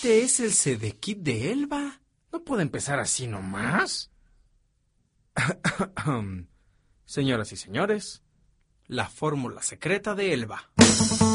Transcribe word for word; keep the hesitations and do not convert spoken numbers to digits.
Este es el C D Kit de Elba. No puede empezar así nomás. Señoras y señores, la fórmula secreta de Elba.